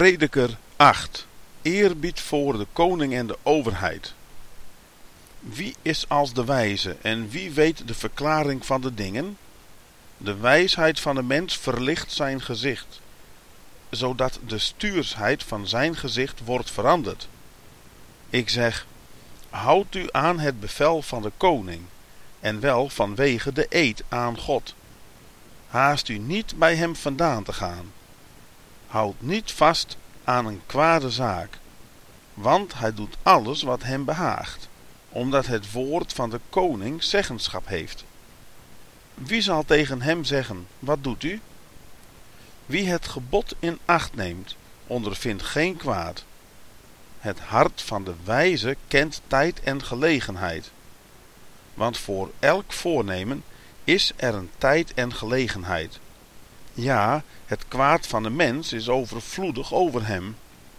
Prediker 8. Eerbied voor de koning en de overheid. Wie is als de wijze en wie weet de verklaring van de dingen? De wijsheid van de mens verlicht zijn gezicht, zodat de stuursheid van zijn gezicht wordt veranderd. Ik zeg, houd u aan het bevel van de koning, en wel vanwege de eed aan God. Haast u niet bij hem vandaan te gaan. Houd niet vast aan een kwade zaak, want hij doet alles wat hem behaagt, omdat het woord van de koning zeggenschap heeft. Wie zal tegen hem zeggen, wat doet u? Wie het gebod in acht neemt, ondervindt geen kwaad. Het hart van de wijze kent tijd en gelegenheid. Want voor elk voornemen is er een tijd en gelegenheid. Ja, het kwaad van de mens is overvloedig over hem.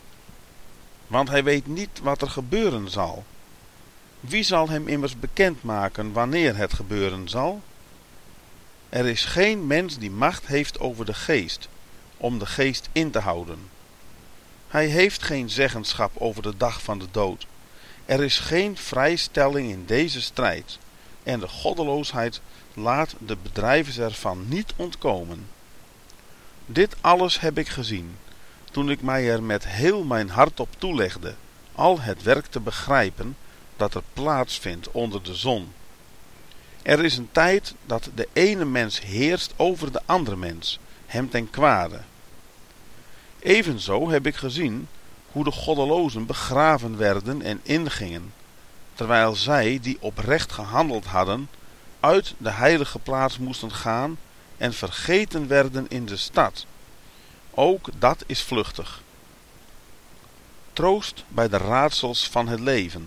Want hij weet niet wat er gebeuren zal. Wie zal hem immers bekendmaken wanneer het gebeuren zal? Er is geen mens die macht heeft over de geest, om de geest in te houden. Hij heeft geen zeggenschap over de dag van de dood. Er is geen vrijstelling in deze strijd, en de goddeloosheid laat de bedrijvers ervan niet ontkomen. Dit alles heb ik gezien, toen ik mij er met heel mijn hart op toelegde, al het werk te begrijpen dat er plaatsvindt onder de zon. Er is een tijd dat de ene mens heerst over de andere mens, hem ten kwade. Evenzo heb ik gezien hoe de goddelozen begraven werden en ingingen, terwijl zij die oprecht gehandeld hadden, uit de heilige plaats moesten gaan en vergeten werden in de stad. Ook dat is vluchtig. Troost bij de raadsels van het leven.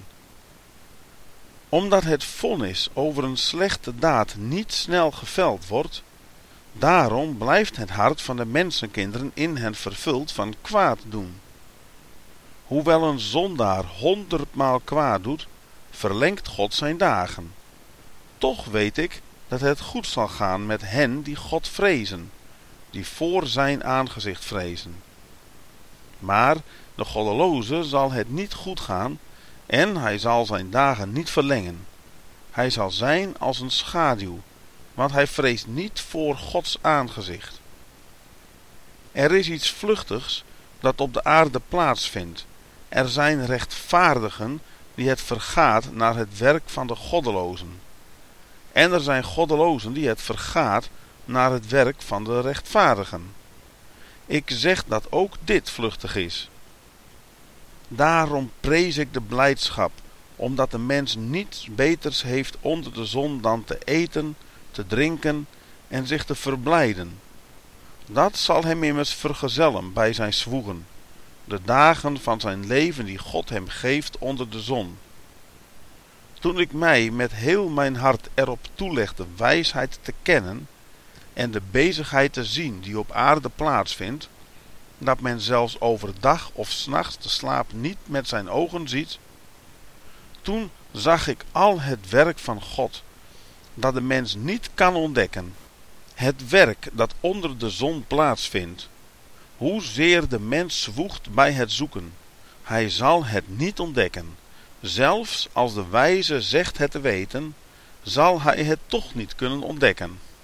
Omdat het vonnis over een slechte daad niet snel geveld wordt, daarom blijft het hart van de mensenkinderen in hen vervuld van kwaad doen. Hoewel een zondaar 100-maal kwaad doet, verlengt God zijn dagen. Toch weet ik dat het goed zal gaan met hen die God vrezen, die voor zijn aangezicht vrezen. Maar de goddeloze zal het niet goed gaan, en hij zal zijn dagen niet verlengen. Hij zal zijn als een schaduw, want hij vreest niet voor Gods aangezicht. Er is iets vluchtigs dat op de aarde plaatsvindt. Er zijn rechtvaardigen die het vergaat naar het werk van de goddelozen. En er zijn goddelozen die het vergaat naar het werk van de rechtvaardigen. Ik zeg dat ook dit vluchtig is. Daarom prees ik de blijdschap, omdat de mens niets beters heeft onder de zon dan te eten, te drinken en zich te verblijden. Dat zal hem immers vergezellen bij zijn zwoegen, de dagen van zijn leven die God hem geeft onder de zon. Toen ik mij met heel mijn hart erop toelegde wijsheid te kennen en de bezigheid te zien die op aarde plaatsvindt, dat men zelfs overdag of 's nachts de slaap niet met zijn ogen ziet, toen zag ik al het werk van God, dat de mens niet kan ontdekken. Het werk dat onder de zon plaatsvindt, hoezeer de mens zwoegt bij het zoeken, hij zal het niet ontdekken. Zelfs als de wijze zegt het te weten, zal hij het toch niet kunnen ontdekken.